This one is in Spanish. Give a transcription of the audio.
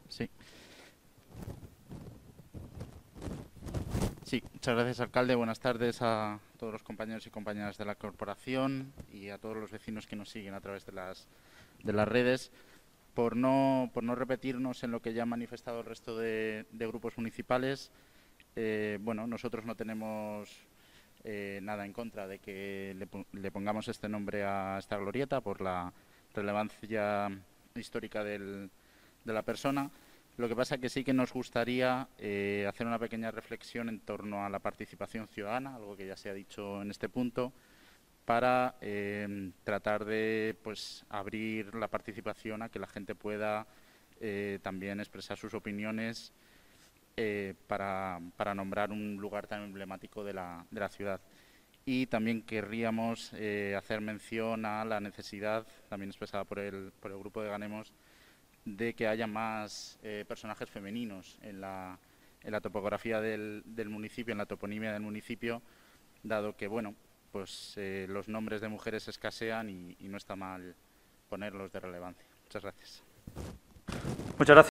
Sí, sí, muchas gracias, alcalde. Buenas tardes a todos los compañeros y compañeras de la corporación y a todos los vecinos que nos siguen a través de las redes. Por no repetirnos en lo que ya han manifestado el resto de grupos municipales, bueno, nosotros no tenemos nada en contra de que le pongamos este nombre a esta glorieta por la relevancia histórica de la persona. Lo que pasa es que sí que nos gustaría hacer una pequeña reflexión en torno a la participación ciudadana, algo que ya se ha dicho en este punto, para tratar de pues abrir la participación a que la gente pueda también expresar sus opiniones para nombrar un lugar tan emblemático de la ciudad. Y también querríamos hacer mención a la necesidad, también expresada por el grupo de Ganemos, de que haya más personajes femeninos en la topografía del municipio, en la toponimia del municipio, dado que, bueno, pues los nombres de mujeres escasean y no está mal ponerlos de relevancia. Muchas gracias. Muchas gracias.